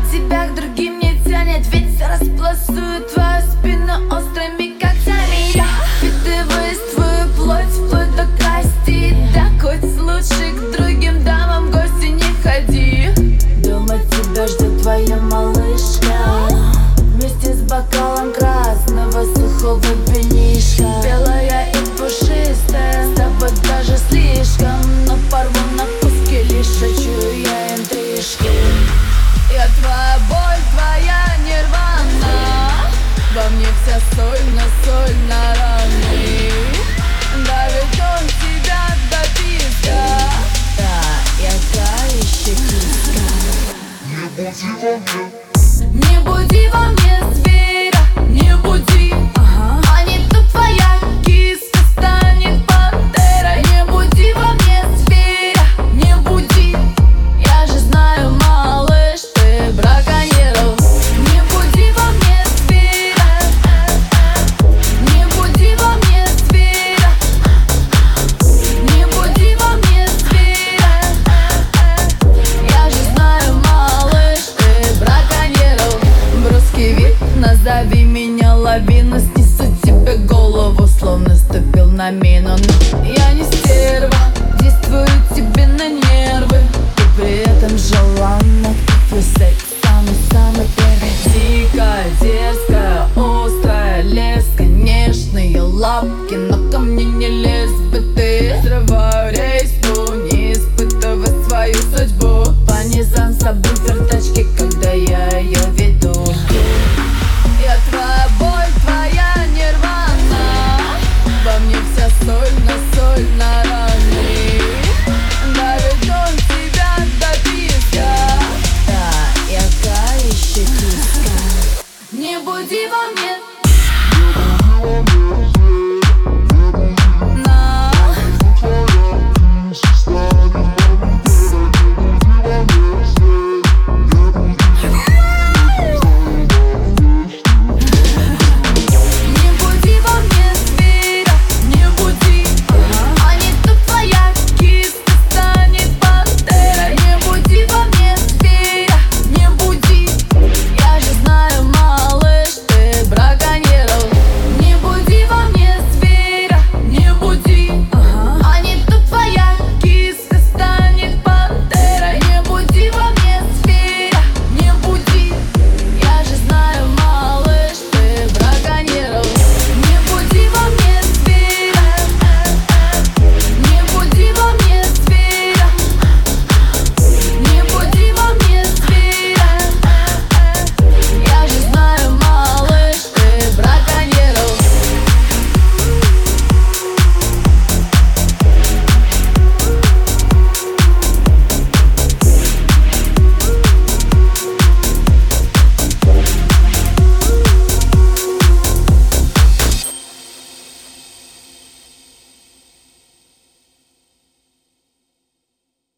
тебя к другим не тянет, ведь располосует твою спину острыми когтями. Я впитываю твою плоть вплоть до кости. Да хоть лучше к другим дамам в гости не ходи. Дома тебя ждет твоя малышка вместе с бокалом красного сухого винишка. Белая и пушистая, с тобой даже слишком, но порву на куски, лишь шучу я интрижки. Я твоя боль, твоя нирвана, во мне вся соль на раны. Давит он тебя до писка. Да, я та еще киска. Не буди во мне зверя, не буди. А не то твоя киска станет пантерой. Не буди во мне зверя, не буди. Я же знаю, малыш, ты браконьерил. Не буди во мне зверя, не буди во мне зверя, не буди во мне зверя. Я же знаю, малыш, ты браконьерил. Броский вид, назови меня лавина, снесу тебе голову, словно ступил на мину. Но я не стерва, действую тебе на нервы, и при этом желанна. Твой секс самый-самый первый. Дикая, дерзкая, острая, леска, нежные лапки, но ко мне не лезь бы ты. Срываю рейсу, не испытывая свою судьбу. По низам сабвуфер тачки, когда я ее веду. Я твоя боль, твоя нирвана, во мне вся соль на раны. Давит он тебя до писка. Да, я та еще киска. Не буди во мне.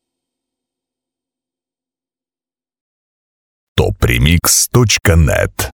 topremix.net